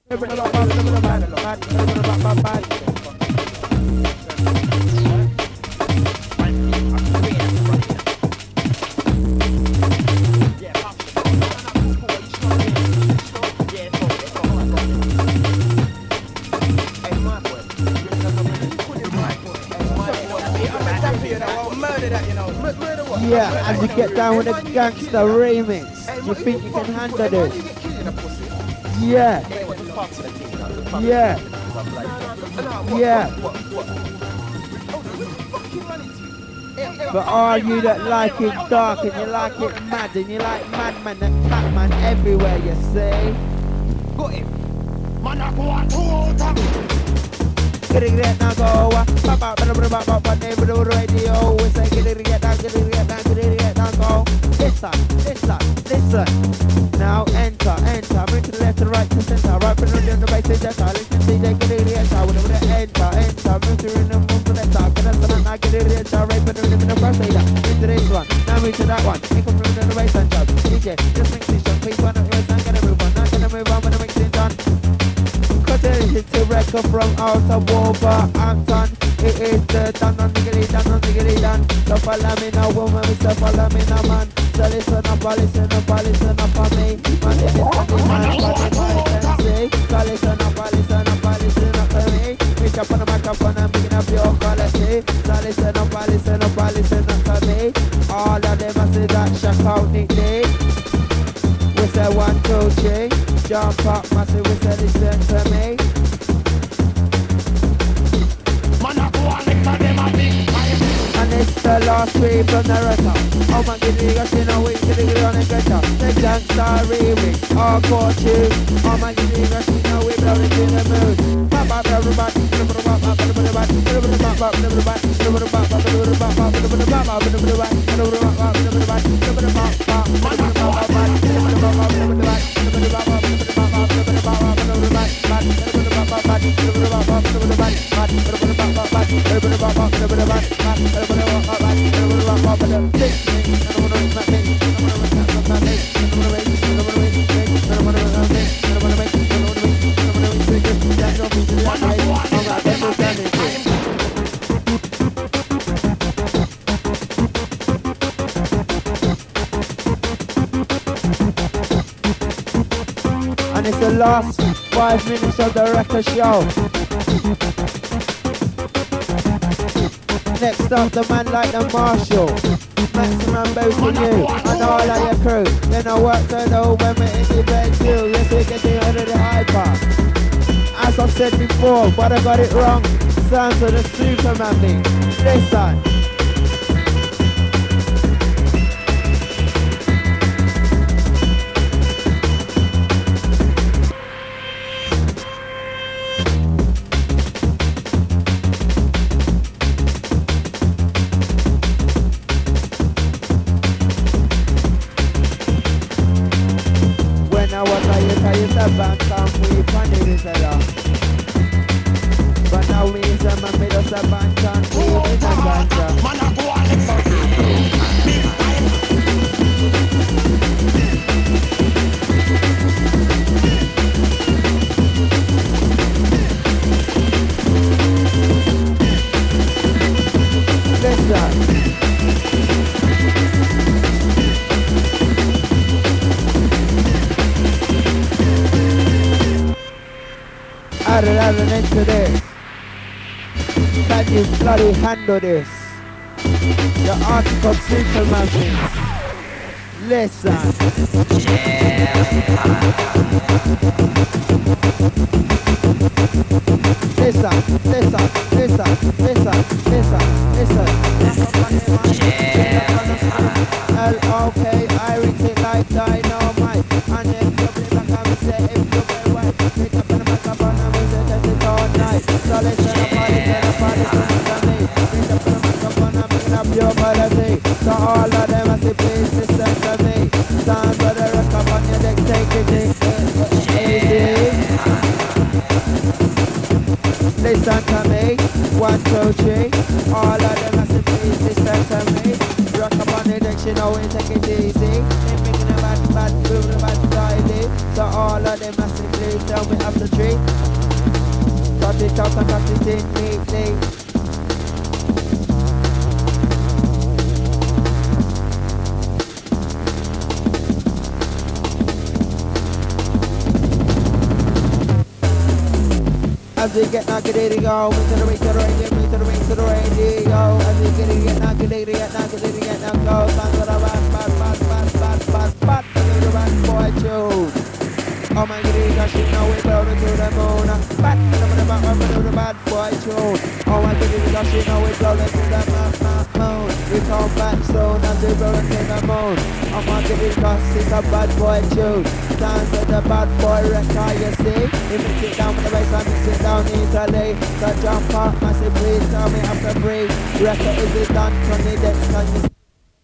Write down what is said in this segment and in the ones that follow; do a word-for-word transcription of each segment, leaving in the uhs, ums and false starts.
Yeah, as you get down with a gangster remix, you think you can handle this? Yeah. Yeah. Yeah. But all you that like it dark and you like it mad and you like madman and Batman everywhere, you see? Got him. Man, I go on get it, get now go. Pop out, but about about what name of the radio. We say get it, get down, get it, get down, get it, get down, go. Listen, listen, listen. Now enter, enter. Move to the left, to the right, to the center. Right from the the bass, is that listen, D J, get it, get down. Whenever they enter, enter. Move to the rhythm, move to the left side. Get us the night, get it, get down. Right from the rhythm, the first leader. Move to this one. Now move to that one. Here come from the bass and jump. D J, just mix this one. Please one of yours, I'm gonna move on. Not gonna move on when the mixing done. It's a record from outer Wolverhampton. It is the done on diggity, done on diggity, done. So follow me now, woman, we say follow me now, man. So listen up, listen up, listen up on me. Man, if it's something man, but if I can see. So listen up, listen up, listen up to me. Reach up on the microphone and picking up your quality. So listen up, listen up, listen up to me. All of them I say that shock out Nick D. We say one, two, three. Jump up, massive, we say listen to me. And it's the last three from the record. Oh my goodness, got you know we can get on and get up. The gangsta remix, hardcore tune. Oh my goodness, got you know we blow it in the mood. Pop up everybody, pop up, pop up, pop up, pop up, pop up, pop up, pop and it's the last five minutes of the record show. Next up, the man like the Marshall. Maximum both to you and all of your crew. Then I work to know when we're in the bed too. Yes, we're getting out of the hyper. As I've said before, but I got it wrong. Sounds of the Superman thing. Listen. Back down we find it is a lot. But now we is a man made us a bank and we is a ganja. Man a go on listen. I don't have an end to this. Can you bloody handle this? The article of Superman things. Listen. Listen, listen, listen, listen, listen, listen. L O K, I read it like dynamite. And if you play back, I will say if you play white. Pick up on the microphone and we say that it's all night. So listen up, listen up, listen to me. Pick up on the microphone and pick up your quality. So all of them I say please listen to me. Sounds of the record on your deck, take it easy. Listen to me, one, two, three. All of them I say please listen to me. Rock up on the deck, you know we take it easy. Ain't making a bad, bad move the bad style. So all of them massively tell me up the tree. Cut it out and cut it in neatly. As we get knocked, there you go. Move to the right, to the right, move to the right, to the right, there you go. As we get it, get knocked, there you get knocked, there you get knocked, go. Sound to the bad, bad, bad, bad, bad, bad, bad. To the bad boy tune. Oh my goodness, gosh, you know we blow to the moon. Bad, to the bad, to the bad boy tune. Oh my goodness, gosh, you know we blow to the moon. We come back soon as we blow to the moon. Oh my goodness, gosh, it's a bad boy tune. Sounds of the bad boy record, you see. If you sit down with the bass, I mix it down easily. So jump up, massive, please tell me after free. Record is it done, Tony Dex, can you see?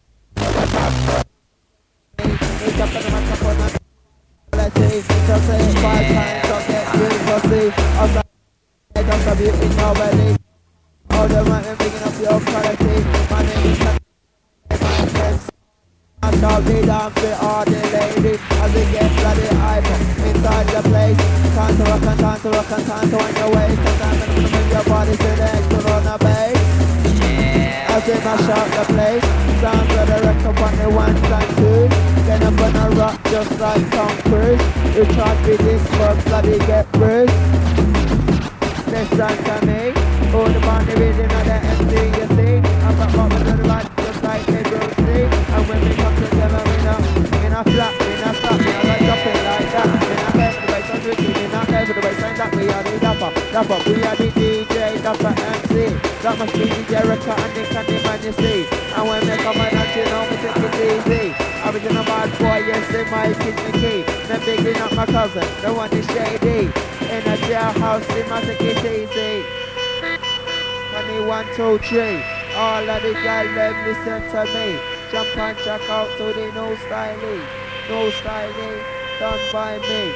It's up in the match up on the quality. So say it five times, so get real pussy. Also, it does have you in your belly. All the right, I'm picking up your quality. My name is Tony. My friends. I shall be down for all the ladies as we get bloody hype inside the place. Time to rock and time to rock and time to wind your waist. And time to move your body to the exit on the bass. Yeah. As we mash out the place. Sounds of the record on the ones and twos. Then I'm gonna rock just like Tom Cruise. You try to be this but bloody get bruised. Listen to me. All the money reading of the M C you see. I'm back up with the right just like they Bruce Lee. And when we come to them, we know, we not flap, we not stop, we not drop it like that. We not care for the bass, I'm tricky, we not care for the bass, and that we are the dapper, dapper, we are the D J, dapper M C. That must be the Jericho and the Candy Man, you see. And when they come and you know, we take it easy. Original bad boy, yes, they might kiss me key. Then bigging up my cousin, the one is shady. In a jailhouse, they must take it easy. One, two, three. All of the girls, them listen to me. Jump and check out to the No Styling. No Styling done by me.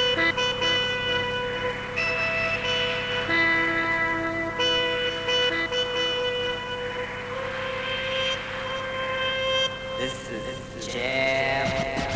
This is Jam.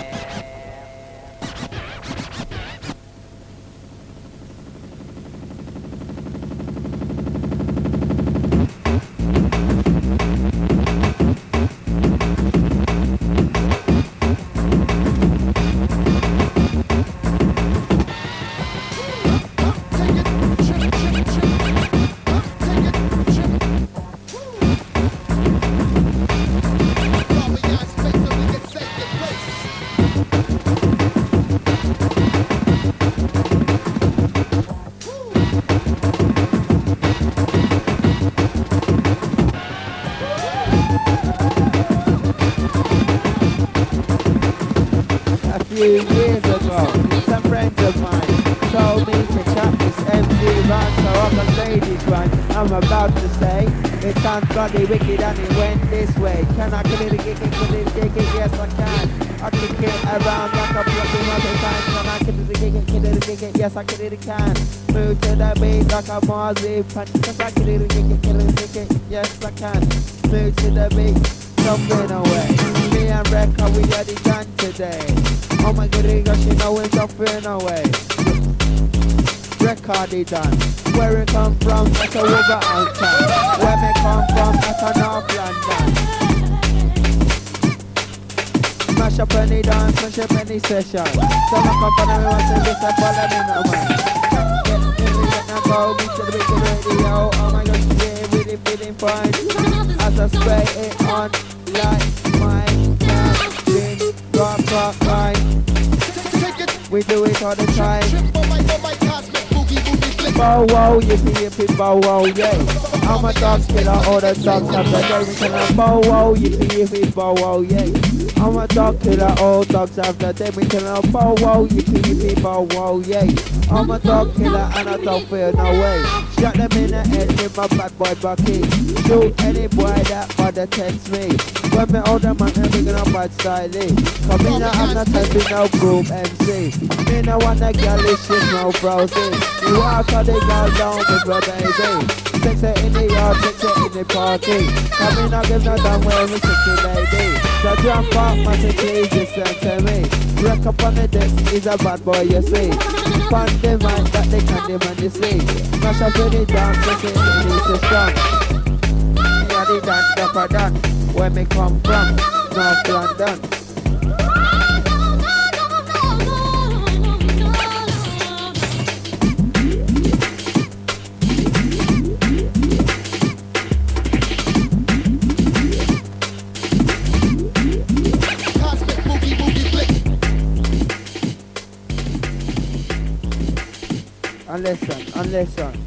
Years ago, some friends of mine told me to cut this M C run so I can say this one. I'm about to say it sounds bloody wicked and it went this way. Can I kill it, kick it, kill it, kick it? Yes I can. I kick it around like a blocking other times. Can I kill it, kick it, kill it, kick it? Yes I kill it, can. Move to the beat like a marzipan. Cause I kill it, kick it, kill it, kick it? Yes I can. Move to the beat, jumping away. Me and Rekka, we are the gun today. Oh my goodness, gosh, you know we're jumping away. Record it done. Where it come from, that's a Wolverhampton. Where me come from, that's a North London. Smash up any dance, smash up any session. So I come from everyone, so just a follow me now, man. Get, get, get, now go, beat to the beat to the radio. Oh my gosh, yeah, really feeling fine. As I spray it on, like my last been rock, rock, line. We do it all the time. Bow wow, yippee yippee, bow wow, yeah. I'm a dog killer, all the dogs have the day. We tell them bow wow, yippee yippee, bow wow, yeah. I'm a dog killer, all dogs have the day. We tell them bow wow, yippee yippee, bow wow, yeah. I'm a dog killer and I don't feel no way. Shot them in the head with my bad boy bucket. Shoot any boy that bother text me. When me older man, I'm bringing up bad style. Come in, I'm not typing no group M C. Me no want a girl, it's just no browsing. You walk all the girl down with her baby. sex it in the yard, sex it in the party. Come in, I'll give no damn where we sexy lady. So jump up, massive please, listen to me. Wreck up on the decks, is a bad boy, you see. Fun the mind that they can't even you see. Smash up in the dance, sex it in the strong. Yeah, the dance, dapper done. Where me come from, North London. And listen, and listen.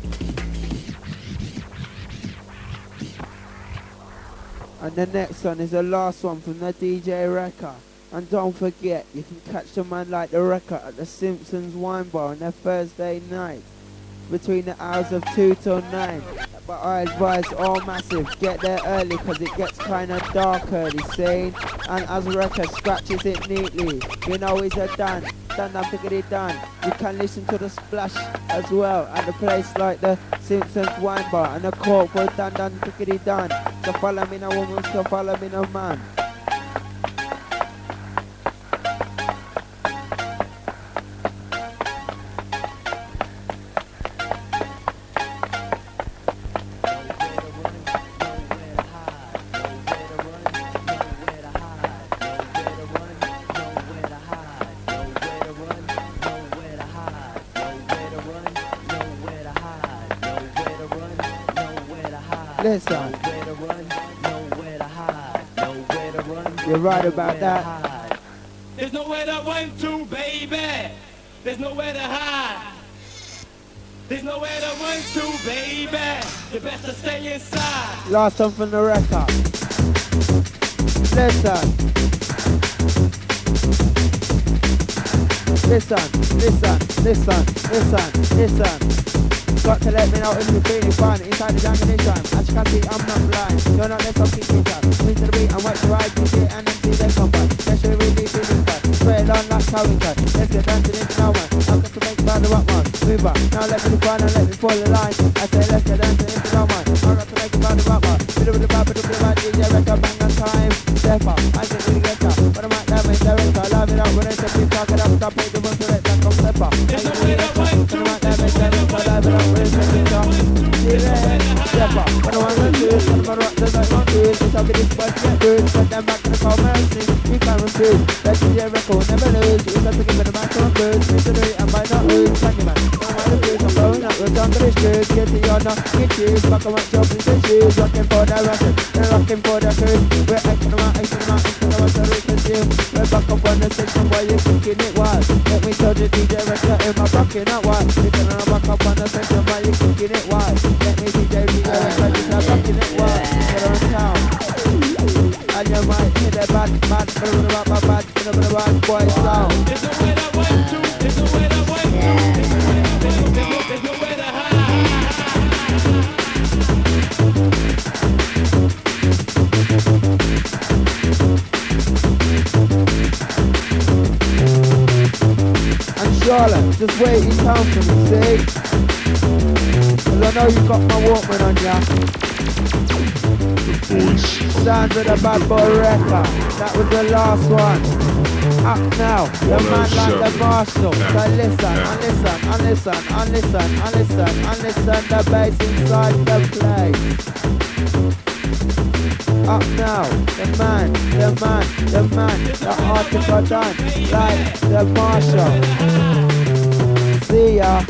And the next one is the last one from the D J Wrecker. And don't forget, you can catch the man like the Wrecker at the Simpsons Wine Bar on their Thursday night between the hours of two till nine. But I advise all massive, get there early because it gets kind of dark early, saying. And as Wrecker scratches it neatly, you know he's a done, done and pickety done. You can listen to the splash as well at the place like the Simpsons Wine Bar and the court for done done pickety done. So follow me no woman, so follow me no man. Listen, you're right about that. There's nowhere to run to, baby. There's nowhere to hide. There's nowhere to run to, baby. You best to stay inside. Last one from the record. Listen. Listen, listen, listen, listen, listen. Got to let me know if you're feeling fine inside the jungle this time. As you can see, I'm not blind. You're not there, so keep it up. Swing to the beat and watch the ride, you see, and then see them come back. Let's show you really feeling fun. Spread it on like Calvin Klein. Let's get dancing into no man. I'm going to make it by the rock man. Move up. Now let me do fun and let me fall the line. I say let's get dancing into no man. I'm going to make it by the rock man. Bit of the bad, bit of the bad, D J Wrecker, bang on time. Step up, I can really get up. But I might have my director, live it up. When I say keep talking up, stop it, the one to let that come step up. I can really get up. But I might have my director, live it up. When I say keep talking. Step up, what I want to do is I'm rock the night on dude. It's up in this spot, get good. Put them back in the car, mercy. You can't refuse. Let D J Record never lose. You got to give it a match on boots. Mystery and by not lose. Candyman, don't mind the blues. I'm blowing up with under the shoes. Get the honor, get shoes. Fuck on my job in the shoes. Rocking for the rocket, they're rocking for the cruise. We're acting them out, acting them out, acting them out, so we can do. We're back up on the section while you're kicking it wild. Let me tell the D J Record in my rocking out wild. We're gonna back up on the section while you're kicking it wild. Let me D J Record, just have rocking it wild. Get on town. And you might hear the bad, bad, bad, bad, bad, bad, bad, bad boy sound. There's nowhere to run to. There's nowhere to run to. There's nowhere to hide. And Charlotte, just wait your time for me, see? Cause I know you got my Walkman on ya. Sounds of the bad boy record. That was the last one. Up now, the man like the Marshall. So listen, and listen, and listen, and listen, and listen, and listen. The bass inside the place. Up now, the man, the man, the man, the article done like the Marshall. See ya.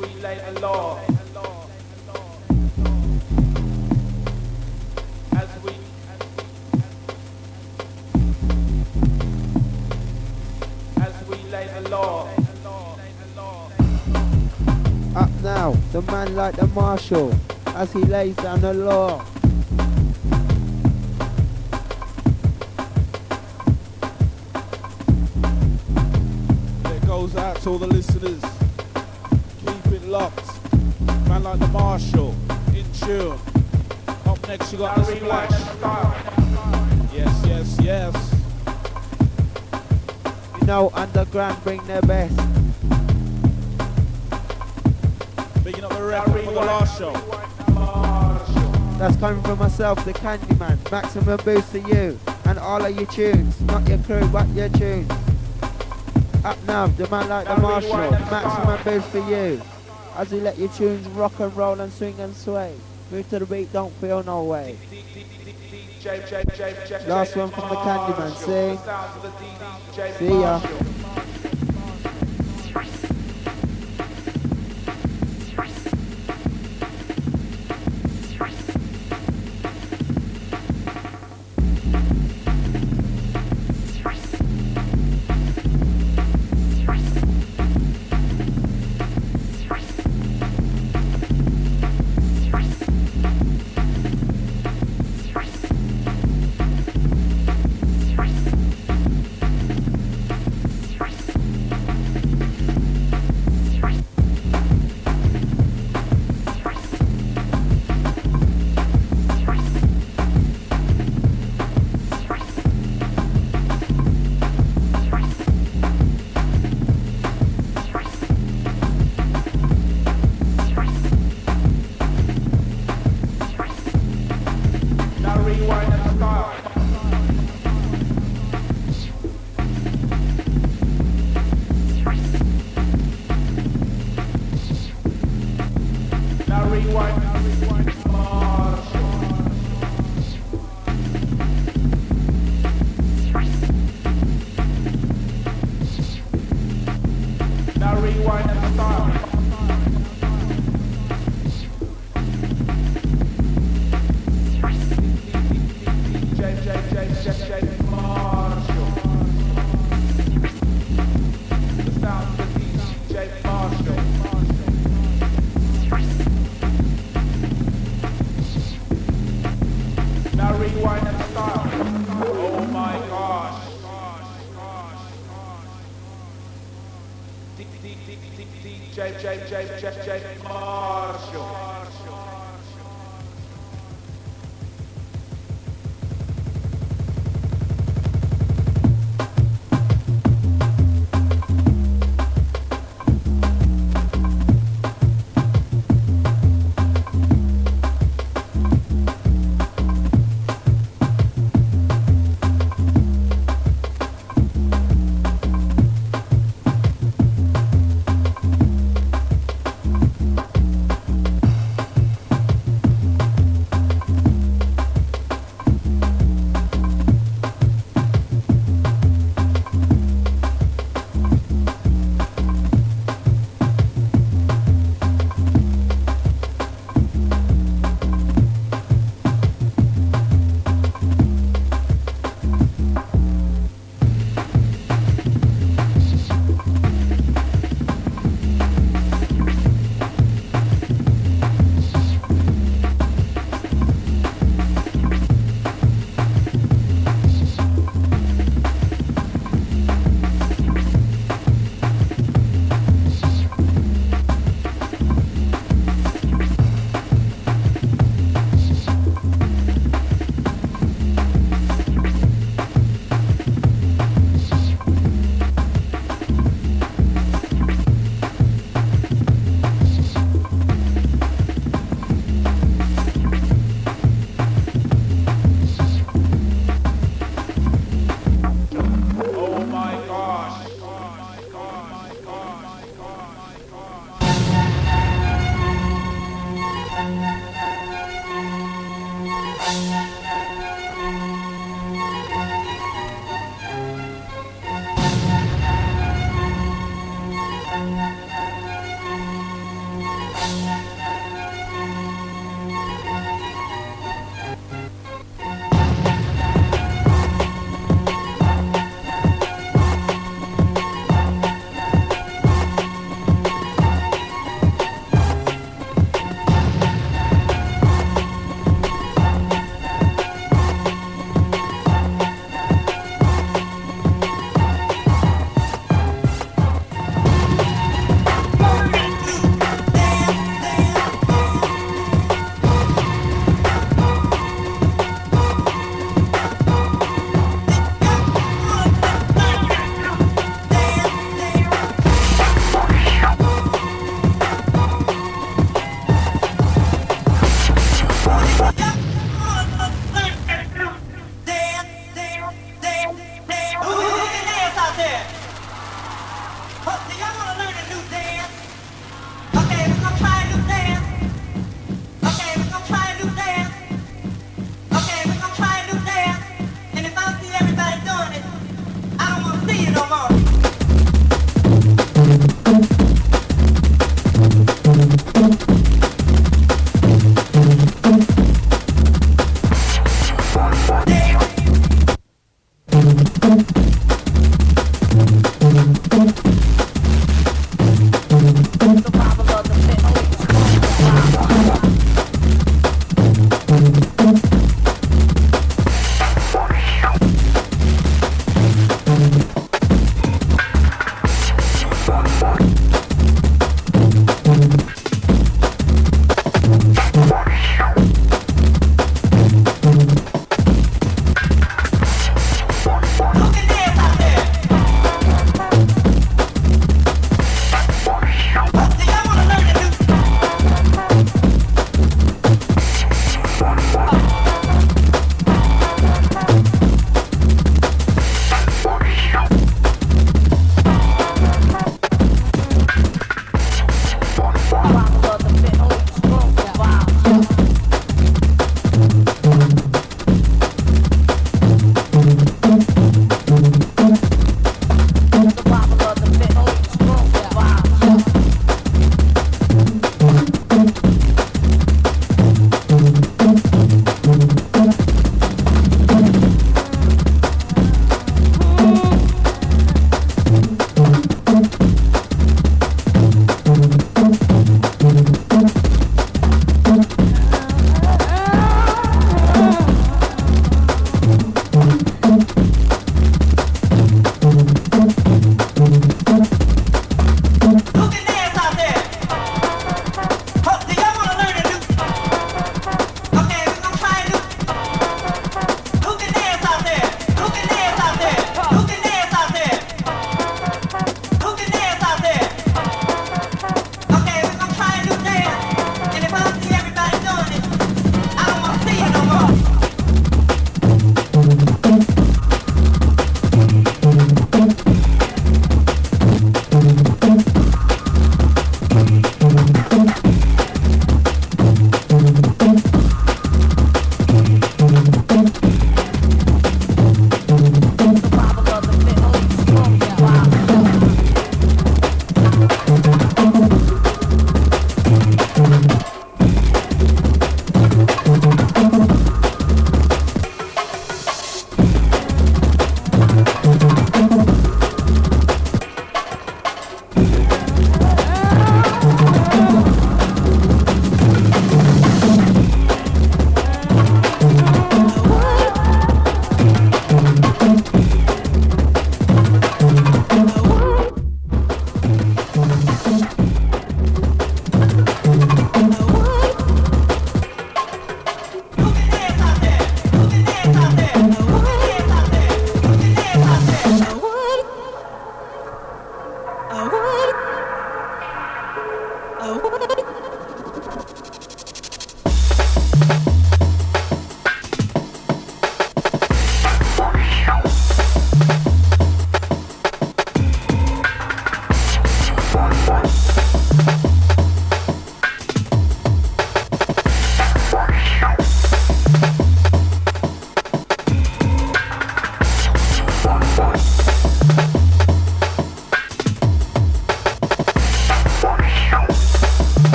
we lay the law. As we as we lay the law. Up now, the man like the marshal, as he lays down the law. It goes out to all the listeners. Keep it locked. Man like the marshal, in tune. Up next you got the splash. Yes, yes, yes. You know, underground bring their best. Picking up the record for the last show. That's coming from myself, the Candyman. Maximum boost to you and all of your tunes. Not your crew, but your tunes. Up now, the man like the marshal. Maximum boost for you. As we let your tunes rock and roll and swing and sway. Move to the beat, don't feel no way. Last one from the Candyman, see? See ya.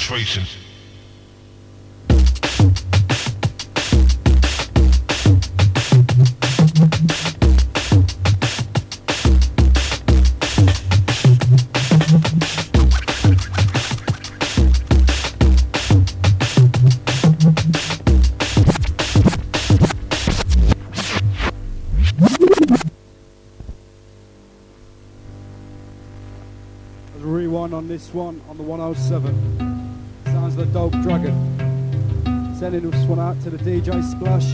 concentration. On this one on the one oh seven. Sounds the Dope Dragon. Sending this one out to the D J Splash.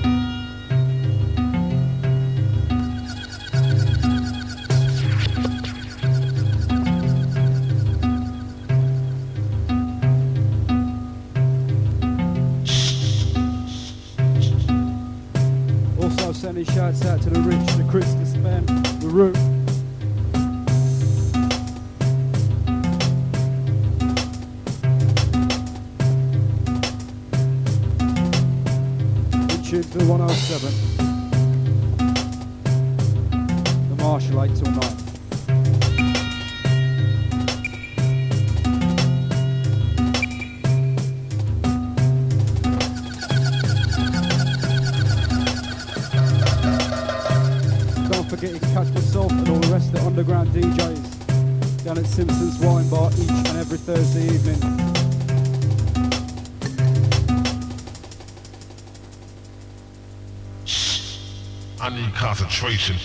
Also sending shouts out to the Rich, the Chris, the Spen, the Root. To the one oh seven, the Marshall eight till nine. Don't forget you can catch myself and all the rest of the underground D Js down at Simpson's Wine Bar each and every Thursday evening. I need concentration.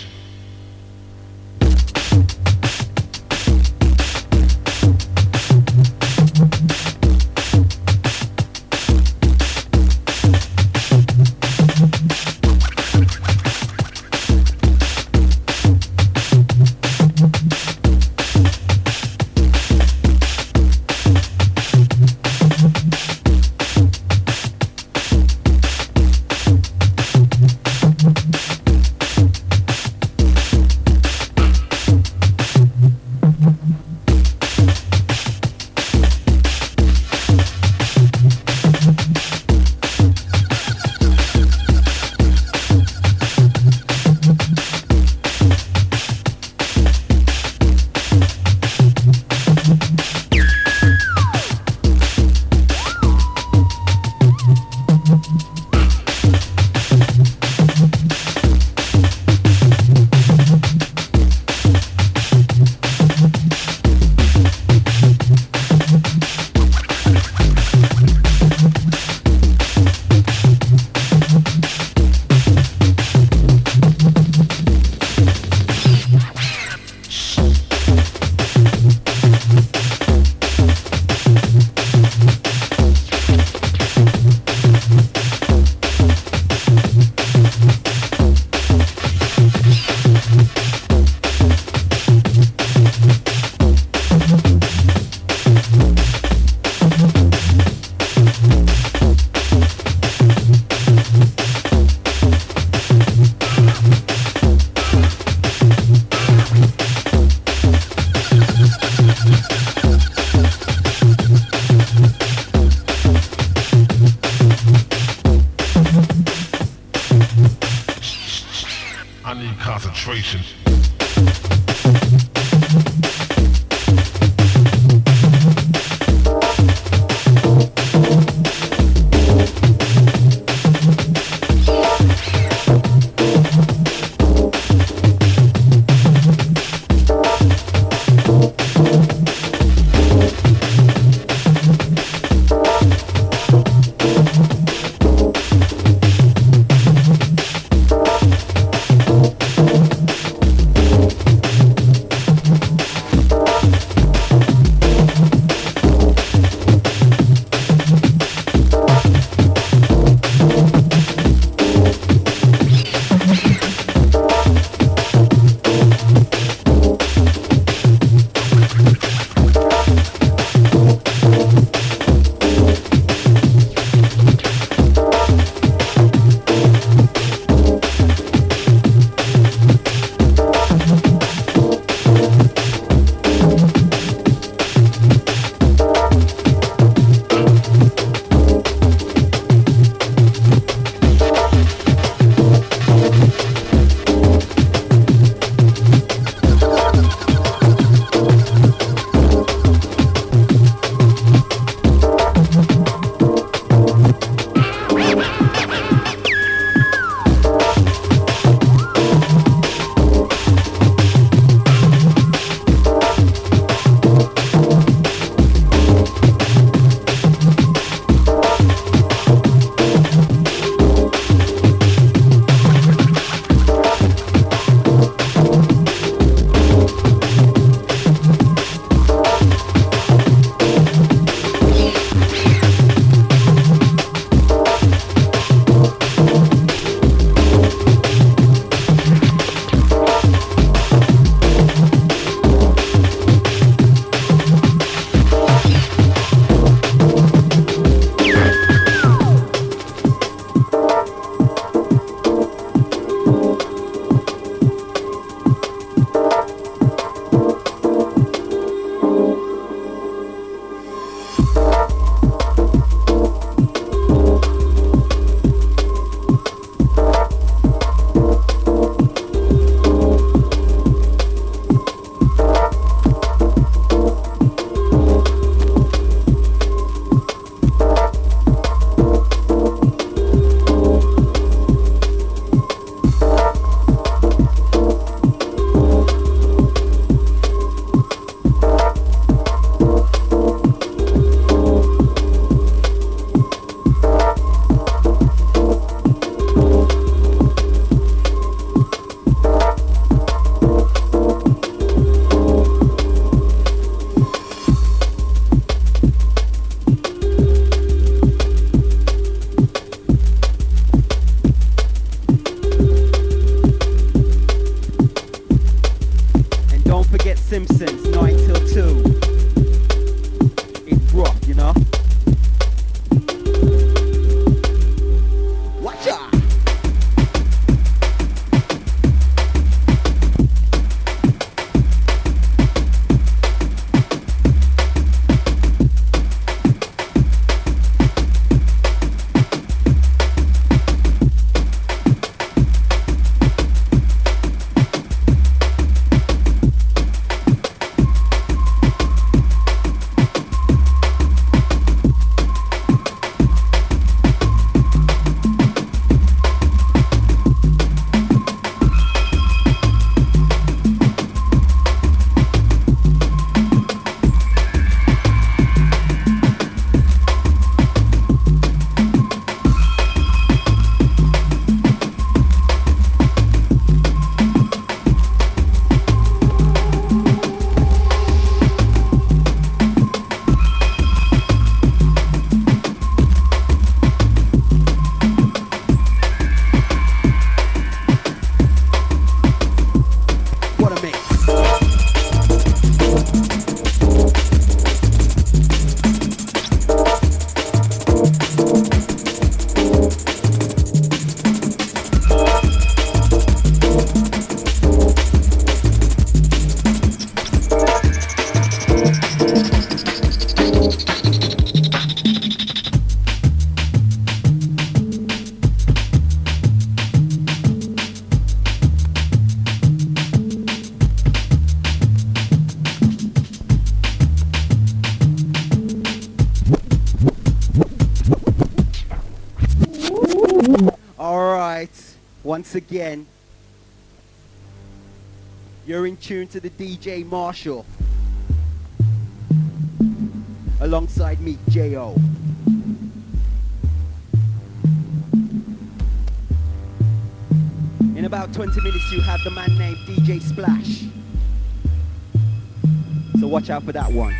Concentration. Simpsons, nine till two. It's rock, you know? Watch out! Once again, you're in tune to the D J Marshall alongside me, J O. In about twenty minutes you have the man named D J Splash, so watch out for that one.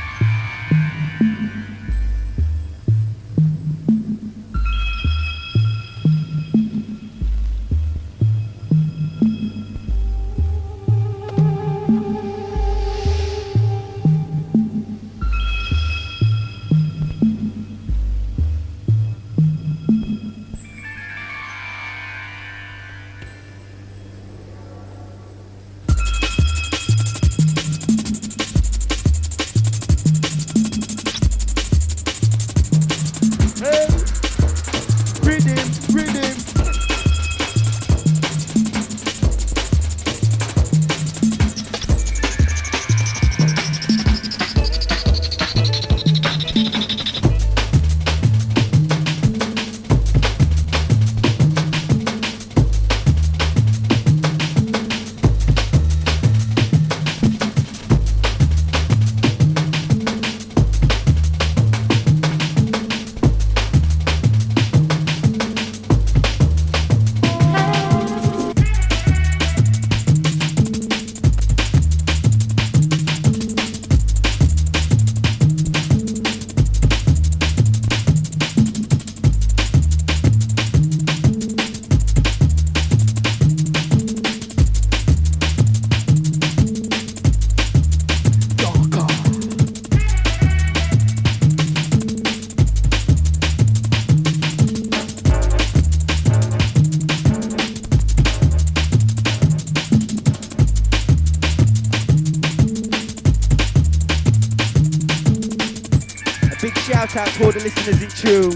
Shout out to all the listeners in tune.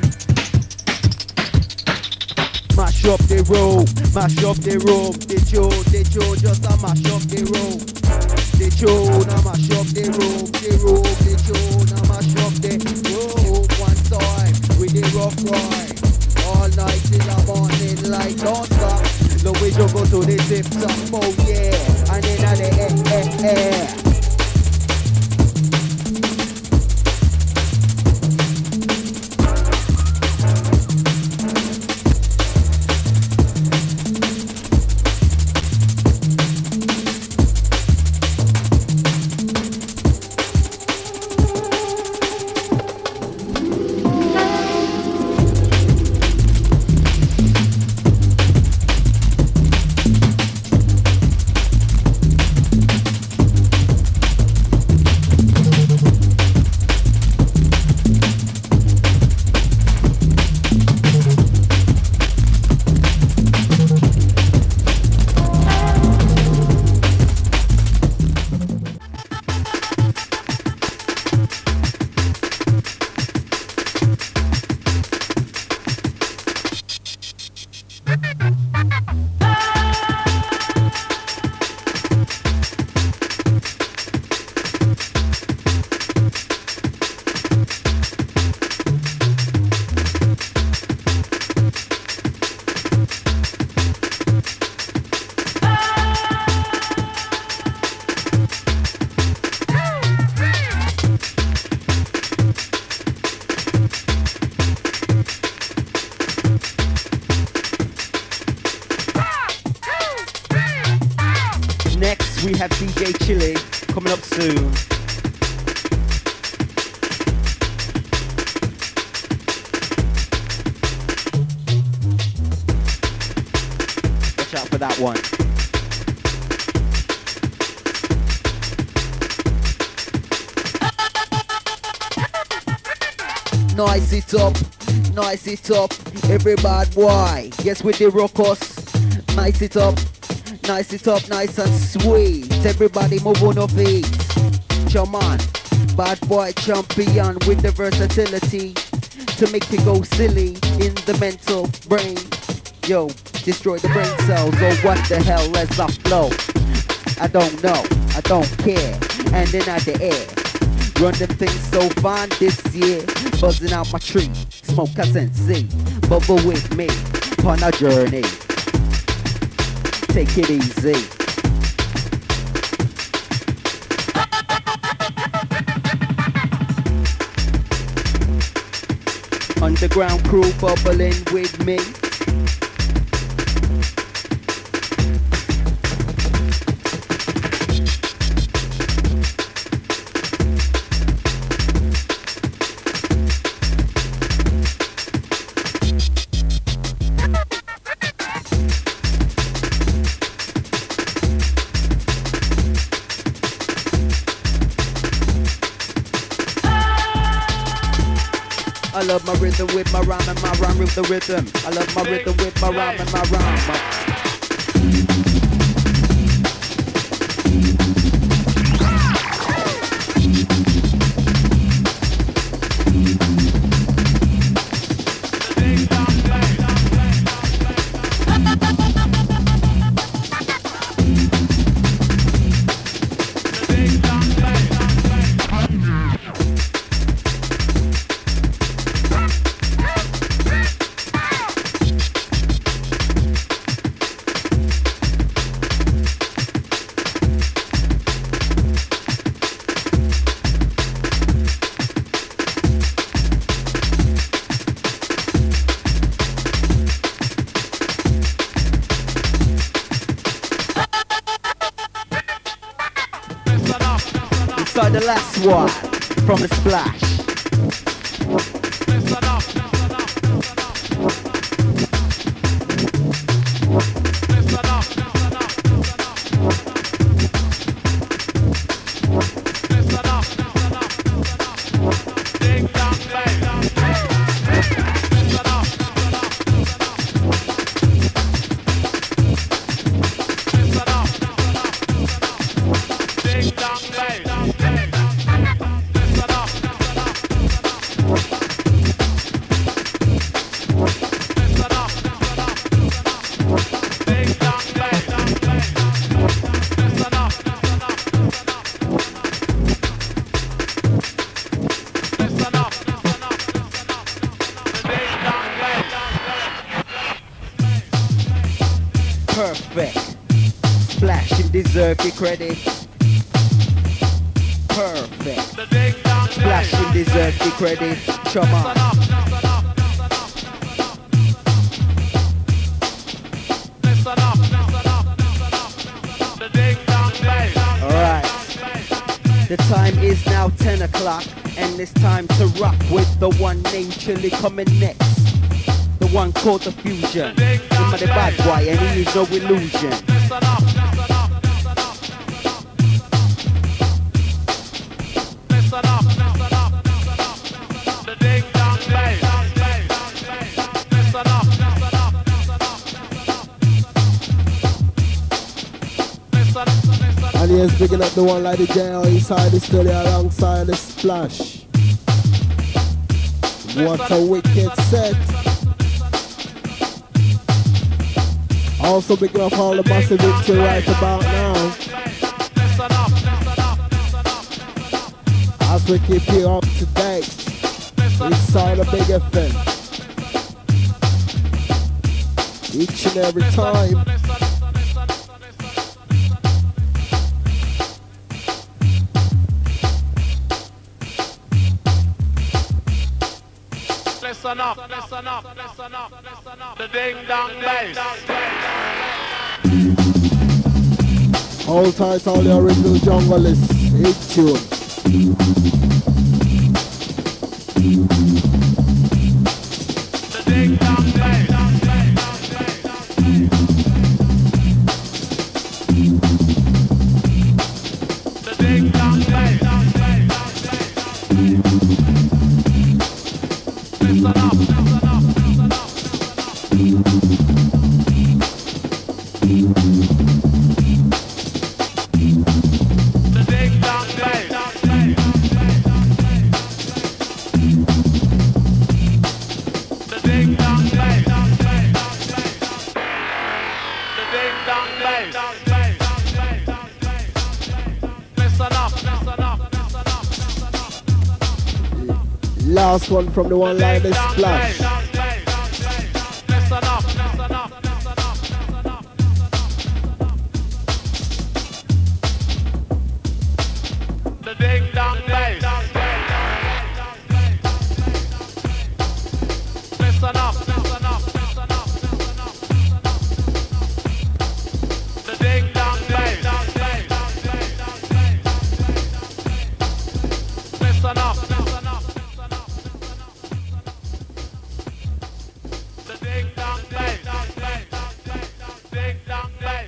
Mash up the room, mash up the room. The tune, the tune, just a mash up the room. The tune, a mash up the room. The room, the tune, a mash up the room. One time with the rough ride. All night till the morning light, don't stop. The way you go to the tip top, oh yeah. And then at the eh, eh, eh. we have D J Chili coming up soon. Watch out for that one. Nice it up, nice it up, every bad boy. Yes, with the rockers, nice it up, nice it up, nice and sweet. Everybody move on your feet. Come on, bad boy champion with the versatility to make you go silly in the mental brain. Yo, destroy the brain cells. Oh, what the hell is the flow? I don't know, I don't care. And then at the air. Run them things so fine this year. Buzzing out my tree, smoke a sensei. Bubble with me, on a journey. Take it easy. Underground crew bubbling with me. I love my rhythm with my rhyme and my rhyme with the rhythm. I love my rhythm with my rhyme and my rhyme. My the last one from the splash. Perfect. Splash and deserve your credit. Perfect. Splash and deserve your credit. Come on. Alright. The time is now ten o'clock and it's time to rock with the one named Chili coming next. The one called the Fusion. I'm the bad boy and he is no illusion. And here's picking up the one like the J O inside the studio alongside the Splash. What a wicked set. Also picking up all the massive victory right about now. As we keep you up to date inside a big event. Each and every time. Listen up, listen up, listen up, listen up. The ding dong bass. Hold tight, all the original junglers. In tune. The ding dong day. The ding dong day. Listen up, listen up, listen up, listen up. The ding dong day. The ding dong day. The ding dong day. Listen up, listen up, listen up, listen up. Last one from the one line is Splash. Listen up, listen up, listen up, listen up. The ding dong bass. Listen up, listen up, listen up, listen up. The ding dong bass. Listen up, listen up, listen up. The ding dong bass. Ding dong bass.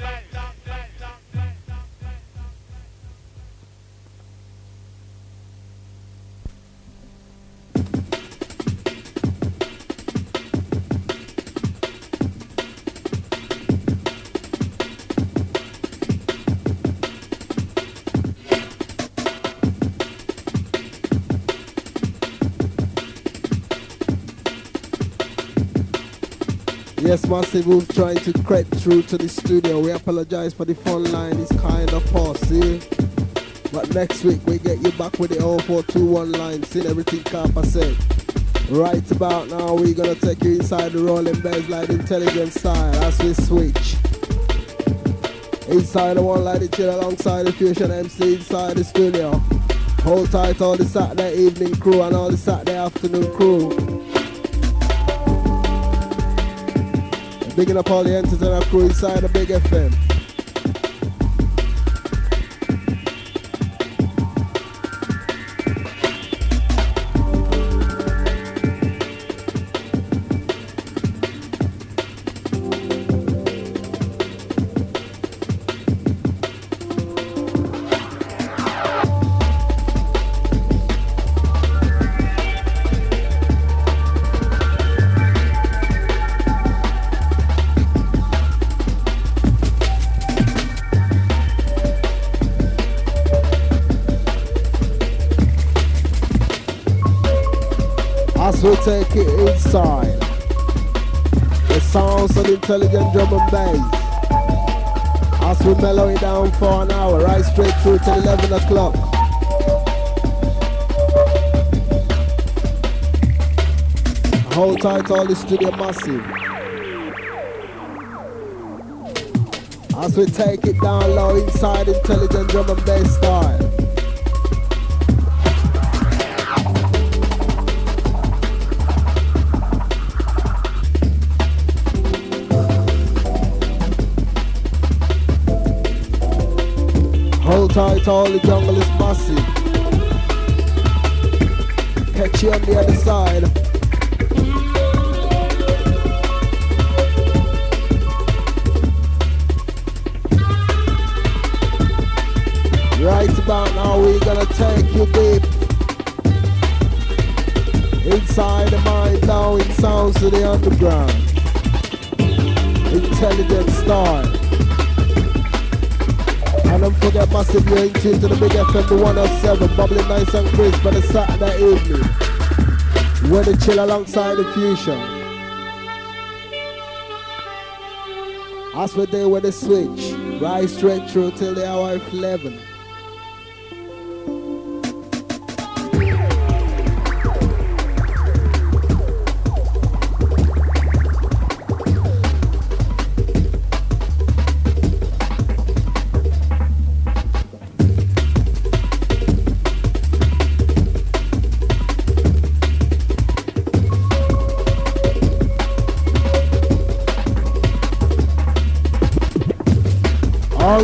Yes, Massive Wolf trying to creep through to the studio. We apologize for the phone line, it's kind of paused, see? But next week we get you back with the oh four two one line, see everything Kappa said. Right about now we're gonna take you inside the Rolling Bells Light Intelligence style as we switch. Inside the one light the chill alongside the Fusion M C inside the studio. Hold tight all the Saturday evening crew and all the Saturday afternoon crew. Bigging up all the entertainer crew inside the Big F M. We take it inside. The sounds of intelligent drum and bass. As we mellow it down for an hour, right straight through till eleven o'clock. Hold tight all the studio Massive. As we take it down low inside intelligent drum and bass style. Hold tight, all the jungle is massive. Catch you on the other side. Right about now we're gonna take you deep inside the mind, now in sounds of the underground. Intelligent style. And don't forget Massive, you're in tune to the Big F M, the one oh seven, bubbling nice and crisp for the Saturday evening. Where they chill alongside the Fusion. As we're there with the switch, right straight through till the hour of eleven.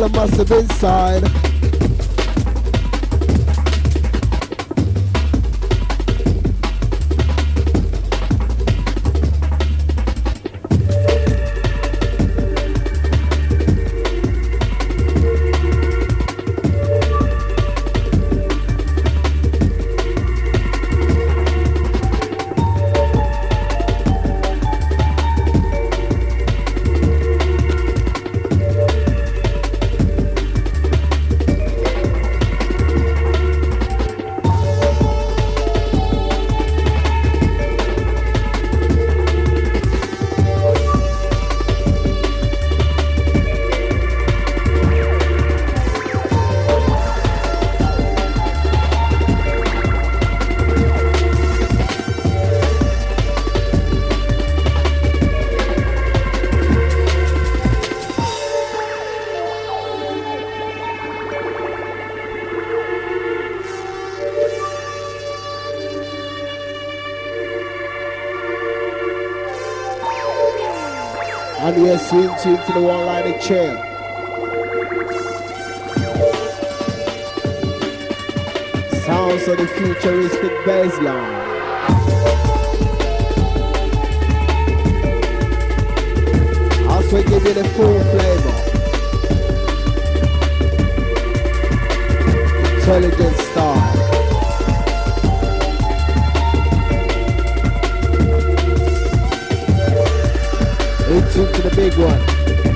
the massive inside. And yes, swing tune to the one-liner chair. Sounds of the futuristic bassline. As we give you the full flavor. Intelligent style. Into to the big one.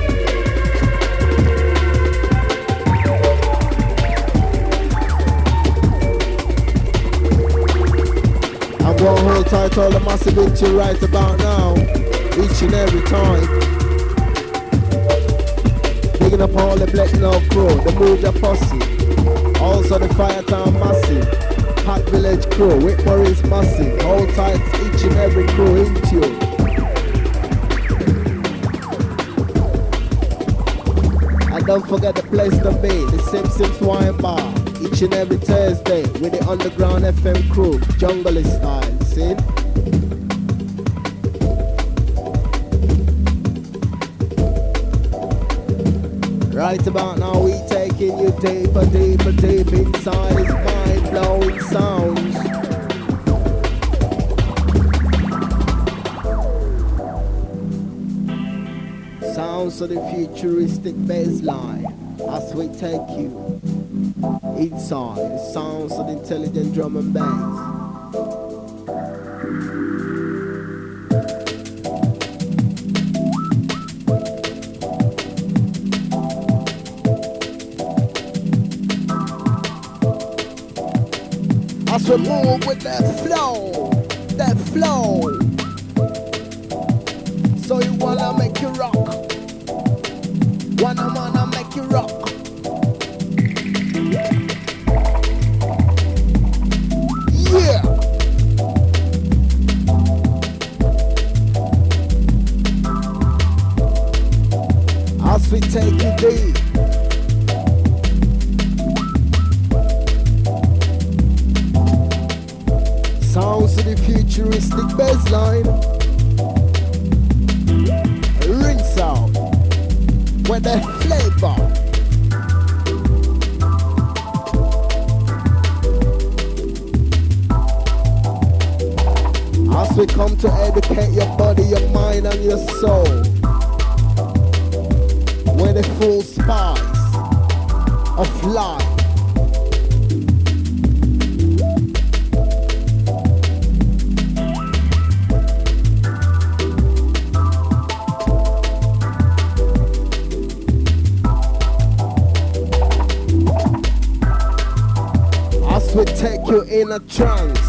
I'm going to hold tight all the massive into right about now, each and every time. Picking up all the Black Now crew, the Moja posse, also the Firetown massive, Hot Village crew, Whitmore's massive, hold tight each and every crew into you. Don't forget the place to be, the Simpsons Wine Bar, each and every Thursday with the Underground F M crew, jungle style, see? Right about now we taking you deeper, deeper, deep inside his mind-blowing sounds. Sounds of the futuristic bassline as we take you inside the sounds of the intelligent drum and bass. As we move with that flow, that flow. So you wanna make you rock. Wanna wanna make you rock. Yeah. As we take you deep. Sounds of the futuristic bassline. Rinse out with the flavor. As we come to educate your body, your mind and your soul with the full spice of life. We take you in a trance.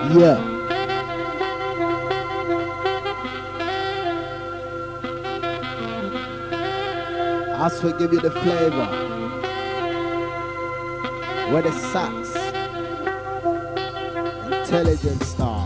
Yeah. As we give you the flavor, where the sax, intelligent style.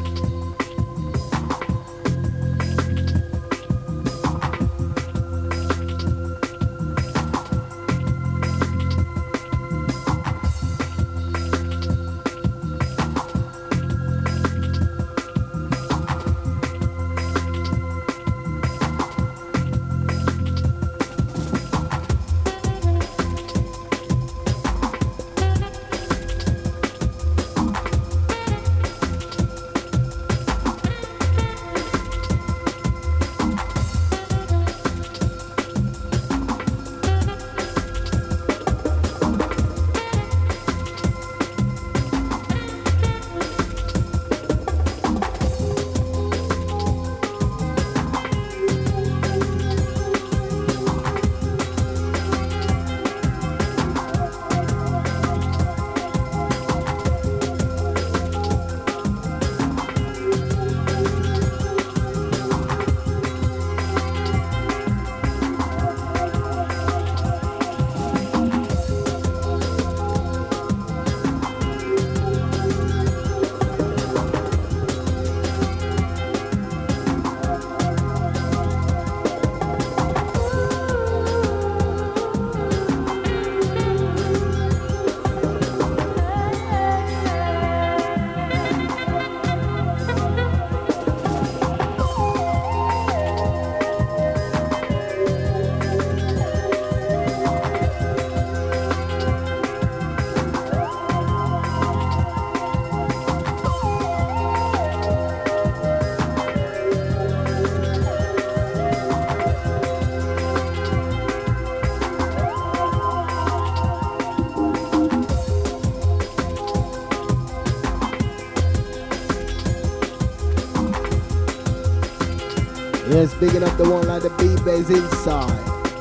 Yes, bigging up the one like the B-Bass inside.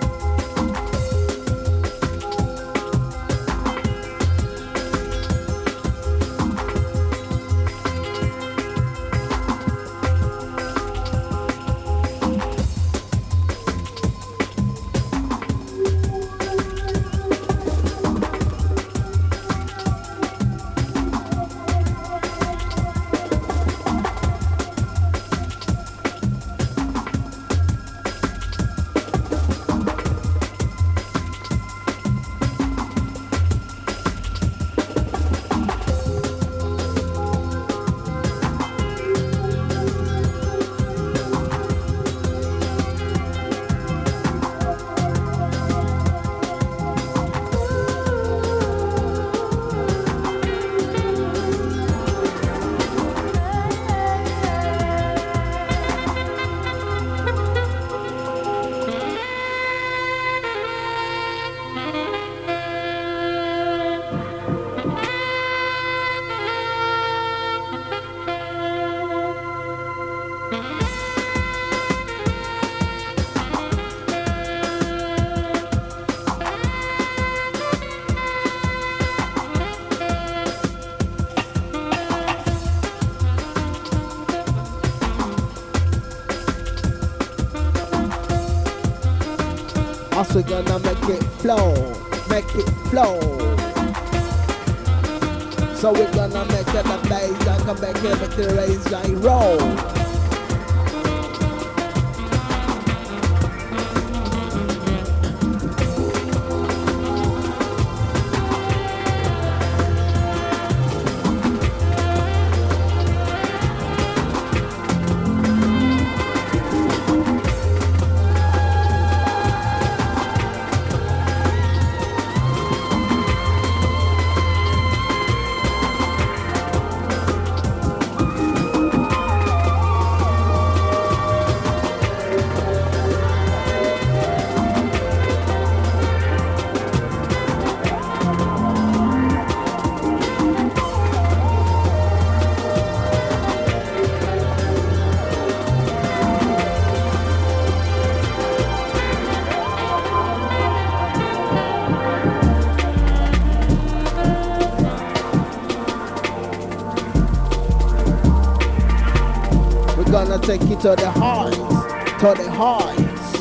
Also gonna make it flow, make it flow. So we're gonna make it the bass and come back here, make the raise like roll. We're gonna take it to the heights, to the heights.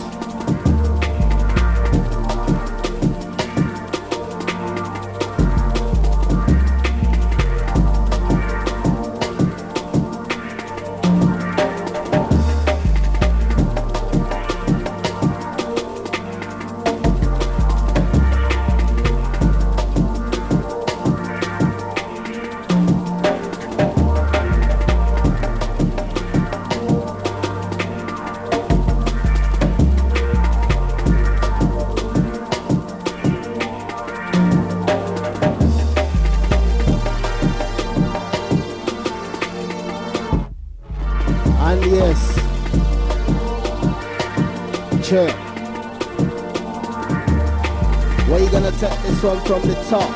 Where you gonna take this one from the top?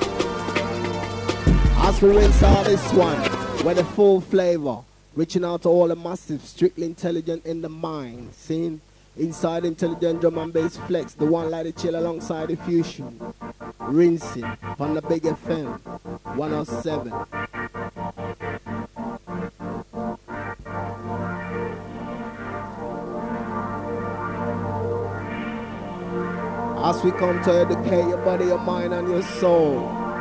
As we rinse out this one with the full flavor, reaching out to all the massive, strictly intelligent in the mind. Seeing inside intelligent drum and bass flex, the one like the chill alongside the fusion. Rinsing from the big F M one oh seven. As we come to educate your body, your mind, and your soul,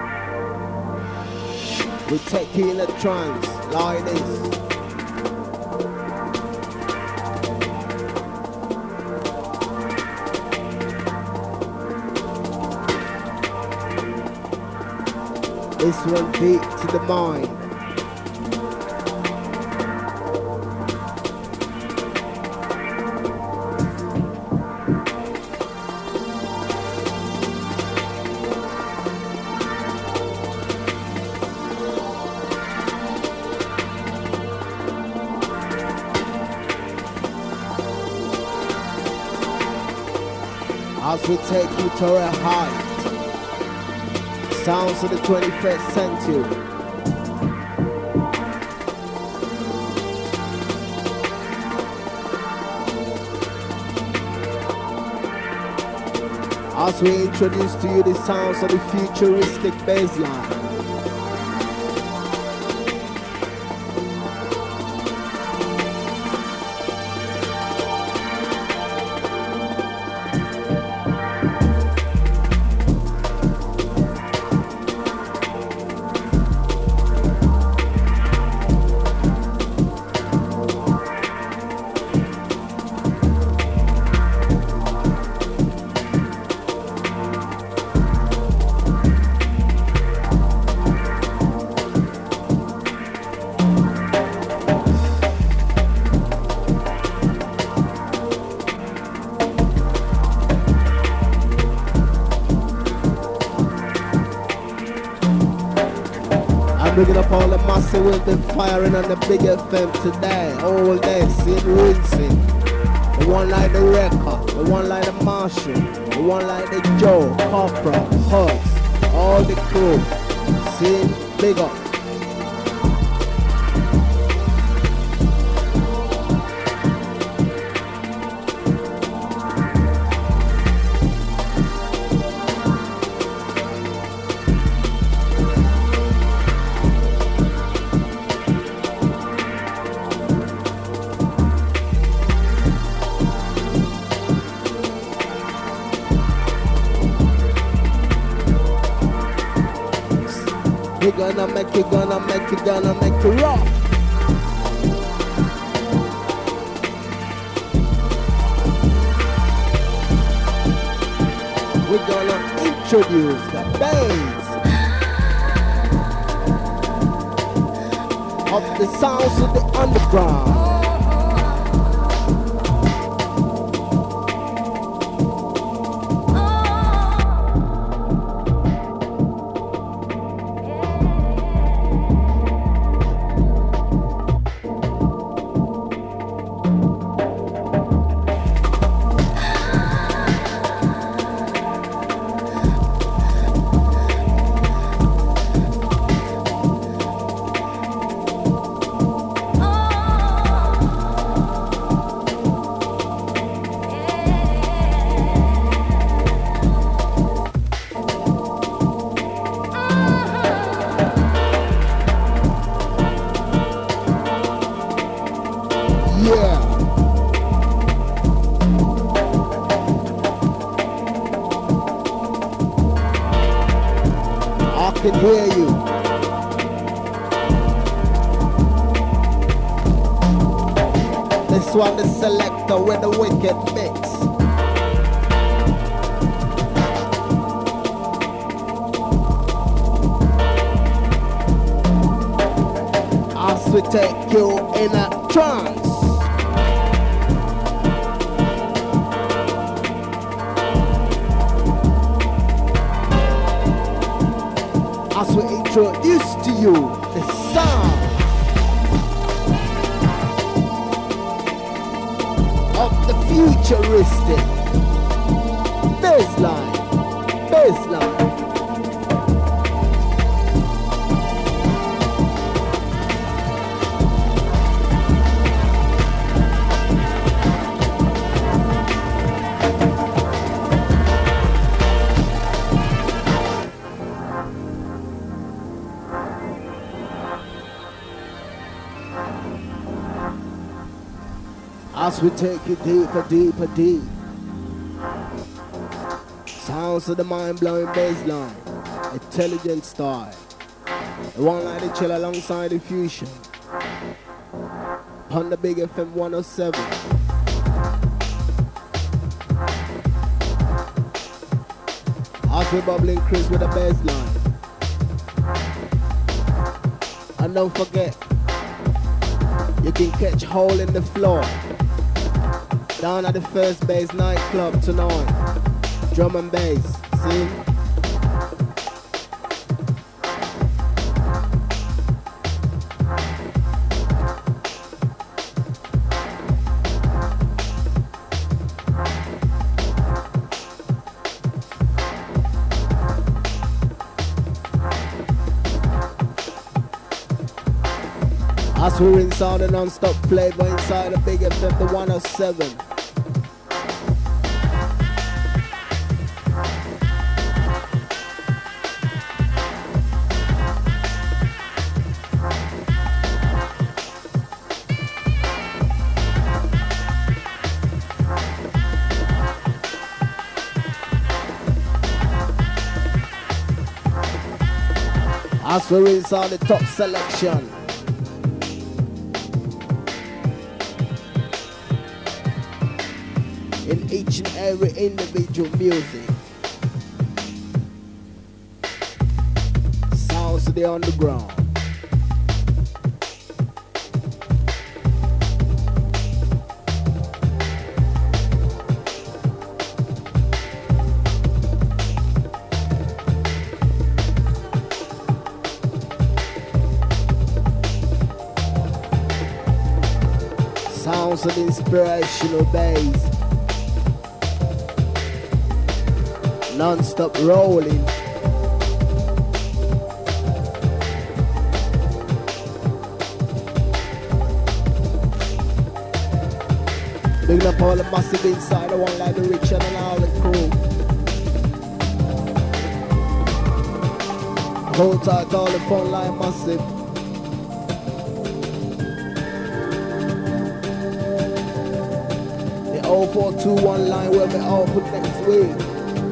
we take you in a trance like this. This one deep to the mind. As we take you to a height, sounds of the twenty-first century. As we introduce to you the sounds of the futuristic bassline. Bringing up all the massive we've been firing on the big F M today. All day, seeing rinsing. The one like the Wrecker, the one like the Marshall, the one like the Joe, Copra, Hugs, all the crew. Seeing big up. We're gonna make it, gonna make it, gonna make it rock. We're gonna introduce the bass of the sounds of the underground. Yeah. I can hear you. This one is selector with the wicked mix. As we take you in a trance. As we introduce to you the sound of the futuristic bassline, bassline. As we take you deeper, deeper, deep. Sounds of the mind-blowing bassline, intelligent style. The one like the chill alongside the fusion. On the big F M one oh seven. As we bubbling Chris with the bassline. And don't forget, you can catch Hole in the Floor down at the First Base nightclub tonight. Drum and bass, see? As we're inside the non-stop flavor inside the big F M, the one oh seven. As we're inside the top selection. In each and every individual music. Sounds of the underground. Sounds of inspirational bass. Non-stop rolling. Big up all the massive inside, the one like the rich and all the crew. Hold tight all the fun like massive. The oh four two one line will be open next week.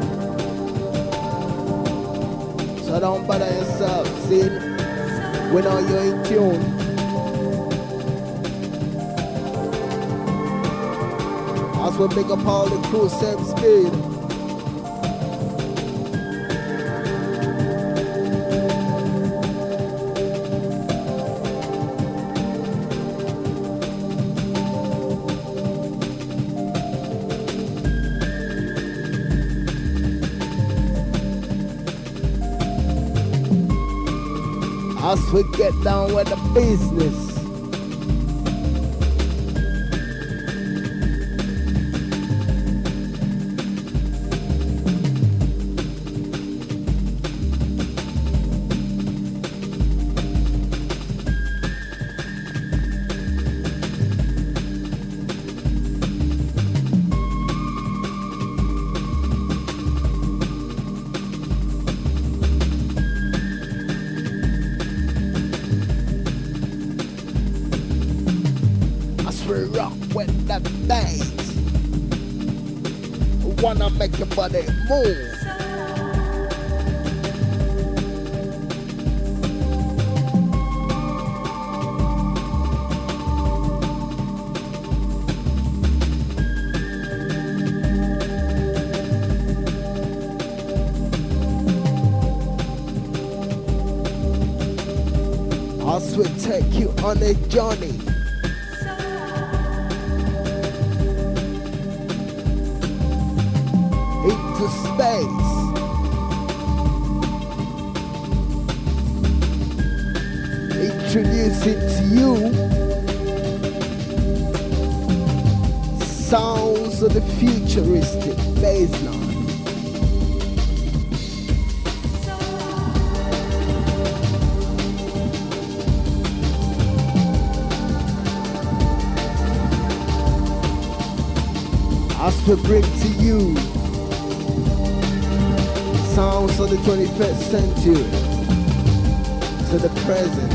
So don't bother yourself, see? We know you're in tune. As we pick up all the crew, same speed. As we get down with the business. we rock with that bass. Wanna make your body move. As we take you on a journey into space, introducing to you sounds of the futuristic bassline. As we bring to you sounds of the twenty-first century to the present.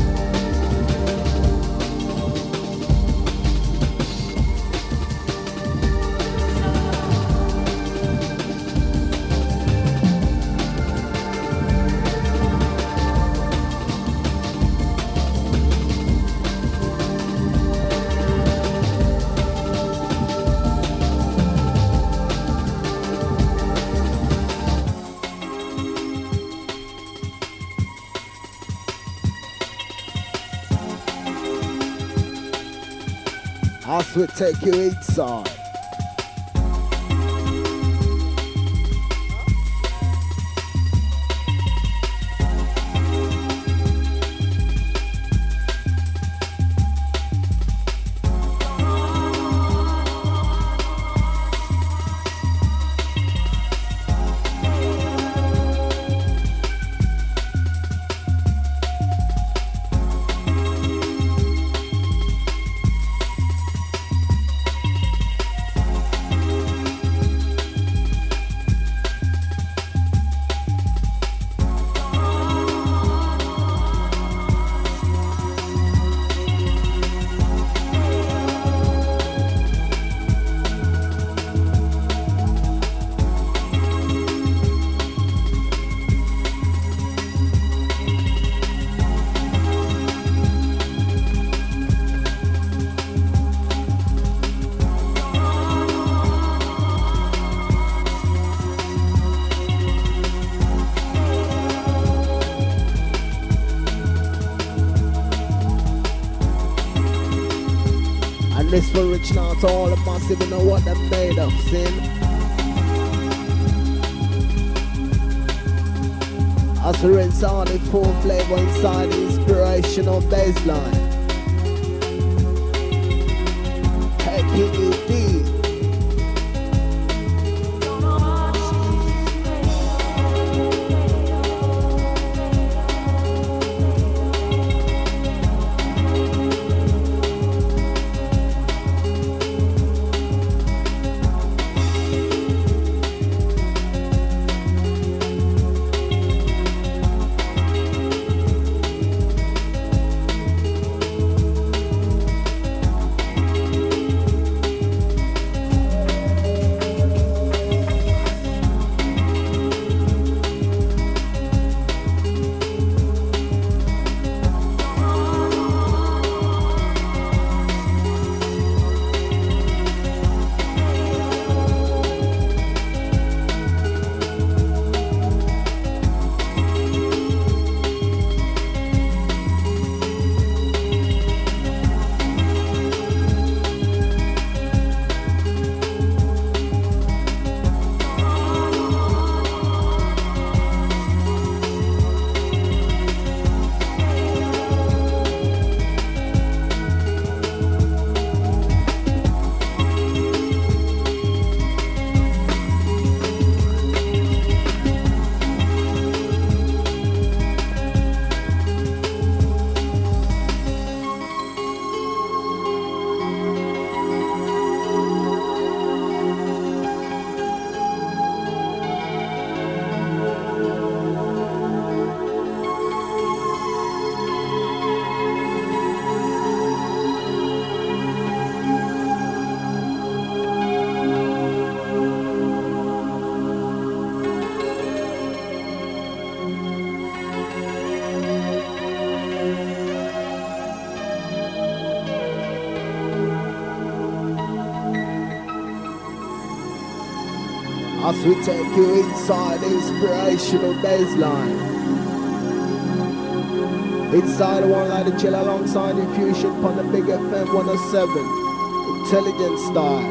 As we take you inside. This for reaching out to all the massive, you know what they're made of, sin. As we rinse out the full flavor inside the inspirational bassline. Taking you deep. As we take you inside the inspirational baseline. Inside the one like the chill alongside Infusion on the Big F M one oh seven. Intelligent style.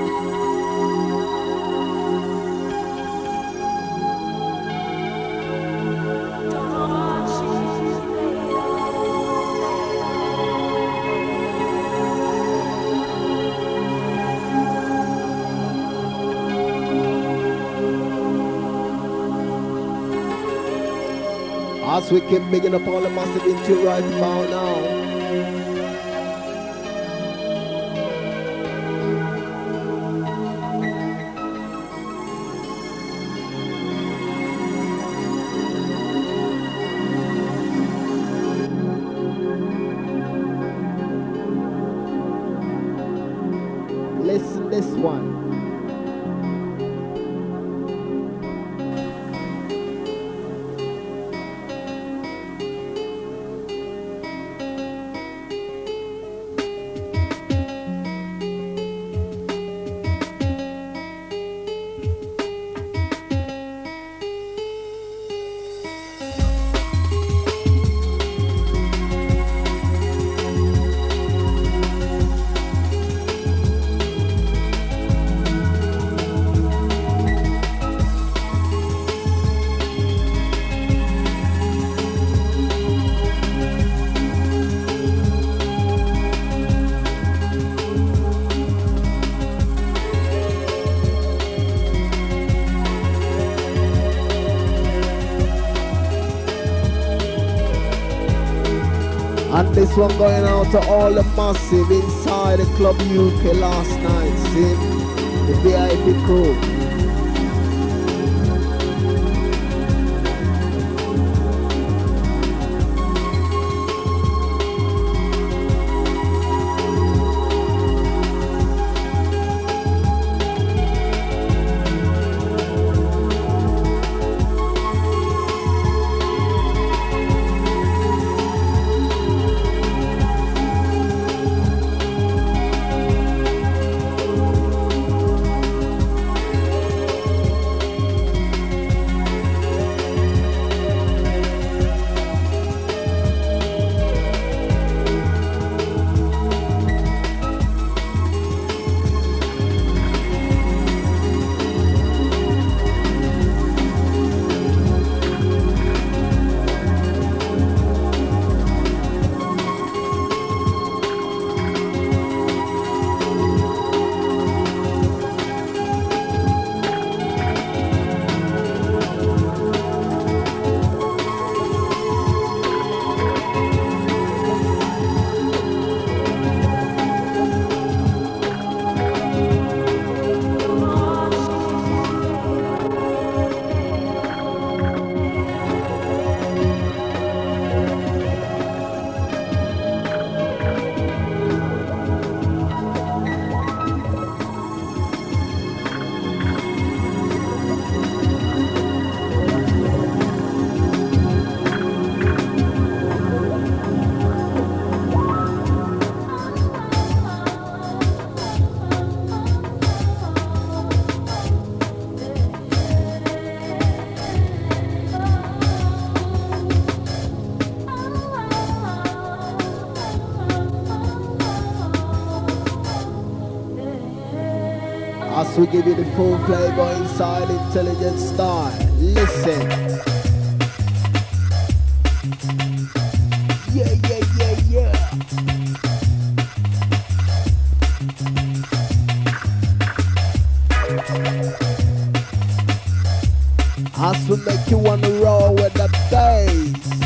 As we keep bigging up all the massive into right about now. Listen this one. And this one going out to all the massive inside the Club U K last night, see? The V I P crew. As we give you the full flavor inside Intelligent Style. Listen. Yeah, yeah, yeah, yeah. As we make you wanna roll with the bass.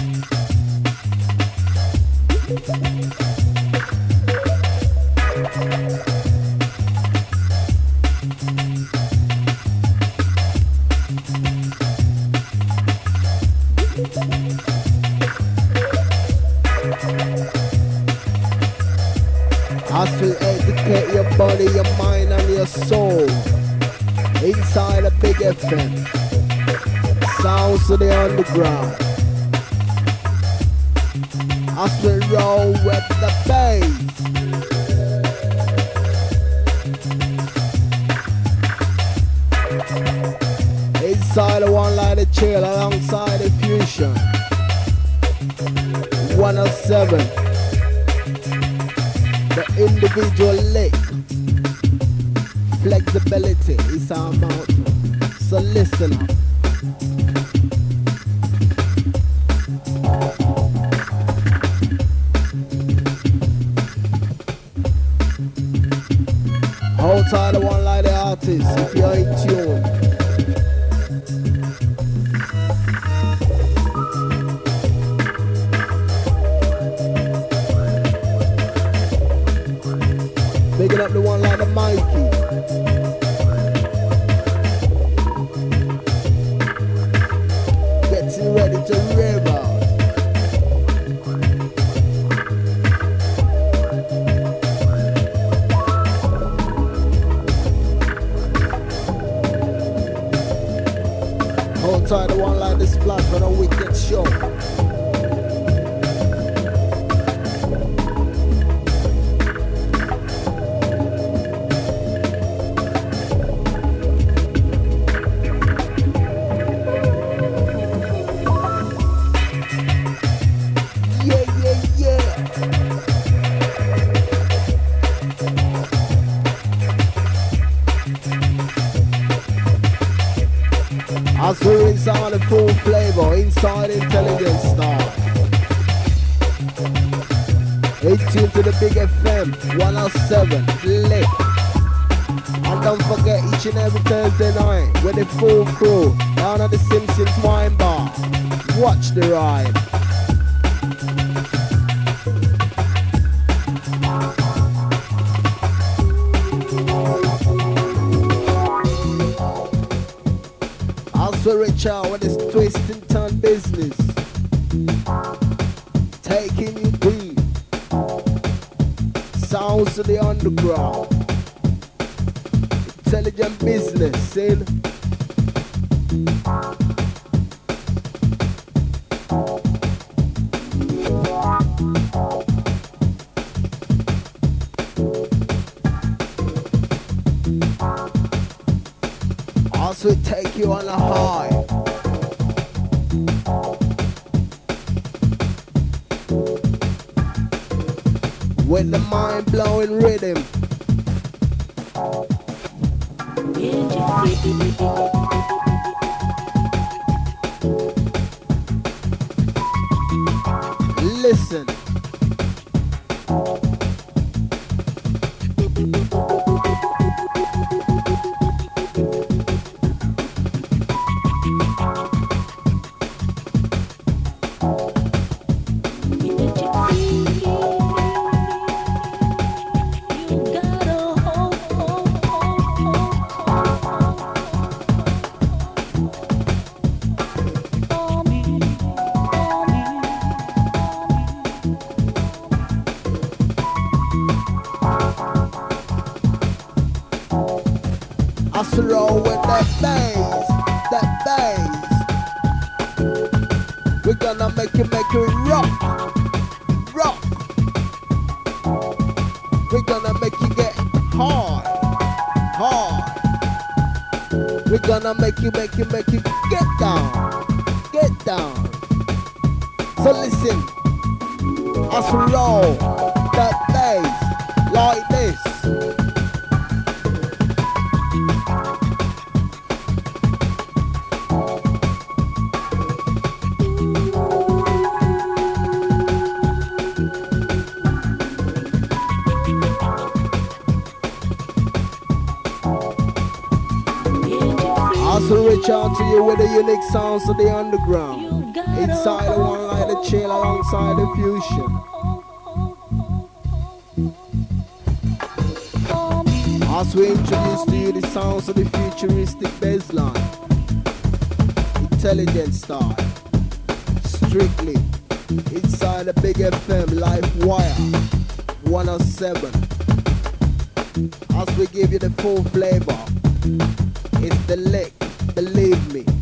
As we educate your body, your mind and your soul inside a Big F M. Sounds of the underground. As we roll with the bass. seven. The individual lick. Flexibility is our motto. So listen up. Hold tight, the one like the artist if you're in tune. Picking up the one like the Mikey. Getting ready to rev out. Hold tight, the one like the Splash for a wicked show. We're inside the full flavor, inside Intelligence Star. eight tune to the Big F M, one oh seven, lit. And don't forget each and every Thursday night with the full crew down at the Simpsons Wine Bar. Watch the ride. So reach out with this twist and turn business. Taking you deep. Sounds of the underground. Intelligent business, in. Also take you on a high. With the mind-blowing rhythm. Listen. Roll with that bass, that bass. We're gonna make it, make it rock, rock. We're gonna make you get hard, hard. We're gonna make you, make you, make you get down, get down. So listen, us roll that bass like this. Also reach out to you with the unique sounds of the underground. Inside the one like the chill alongside the fusion. As we introduce to you the sounds of the futuristic bassline. Intelligent style. Strictly inside the Big F M Live Wire one oh seven. As we give you the full flavor. It's the lick, believe me.